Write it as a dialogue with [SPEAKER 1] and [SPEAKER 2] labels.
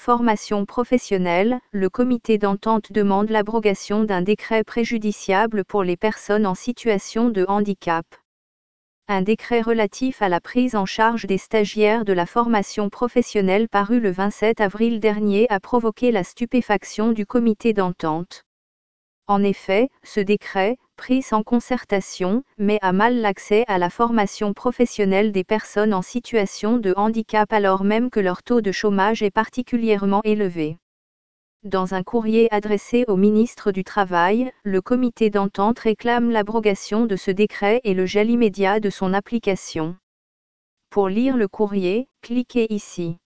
[SPEAKER 1] formation professionnelle, le comité d'entente demande l'abrogation d'un décret préjudiciable pour les personnes en situation de handicap. Un décret relatif à la prise en charge des stagiaires de la formation professionnelle paru le 27 avril dernier a provoqué la stupéfaction du comité d'entente. En effet, ce décret, pris sans concertation, met à mal l'accès à la formation professionnelle des personnes en situation de handicap alors même que leur taux de chômage est particulièrement élevé. Dans un courrier adressé au ministre du Travail, le comité d'entente réclame l'abrogation de ce décret et le gel immédiat de son application. Pour lire le courrier, cliquez ici.